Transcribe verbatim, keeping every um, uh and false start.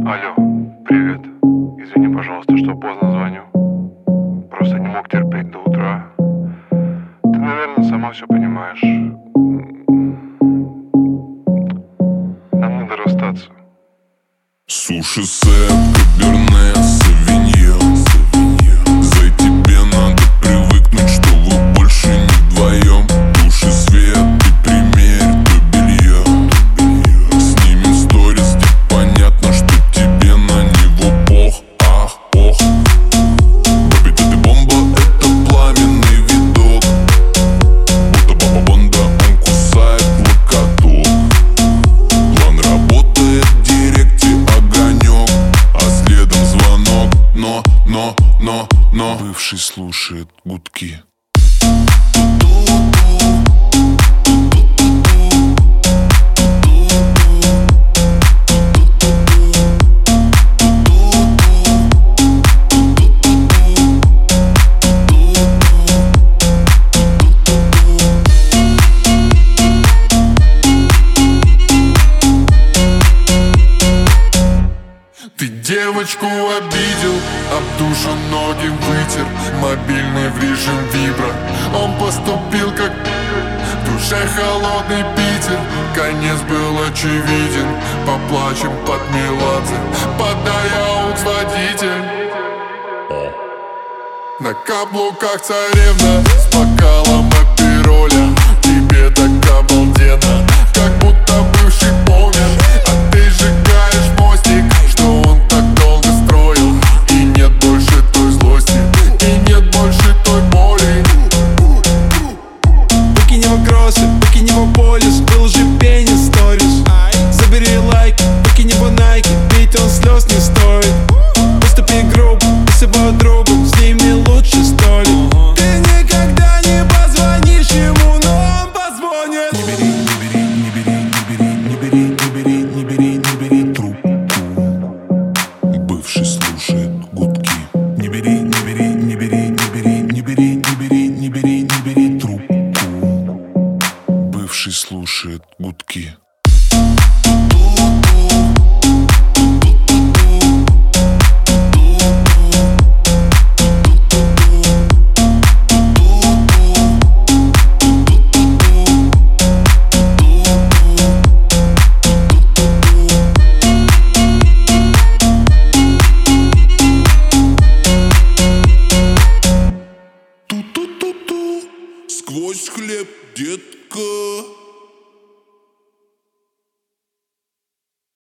Алло, привет. Извини, пожалуйста, что поздно звоню. Просто не мог терпеть до утра. Ты, наверное, сама все понимаешь. Нам надо расстаться. Суши-сет, каберне, савиньон. За тебе надо привыкнуть, что вы больше не вдвоем. Туши свет и примерь то белье. Снимем сторис, где понятно, что тебе на него пох. Ах, ох. Бэби, ты бомба, это пламенный видок. Будто баба Бонда, он кусает локоток. План работает в директе, огонек, а следом звонок. Но, но, но, но бывший слушает гудки. Ты девочку обидел, об душу ноги вытер. Мобильный в режим вибро. Он поступил как в душе холодный Питер. Конец был очевиден. Поплачем под Меладзе. Подай аукс, водитель. На каблуках царевна с бокалом апероля. Тебе так обалденно, как будто бывший помер.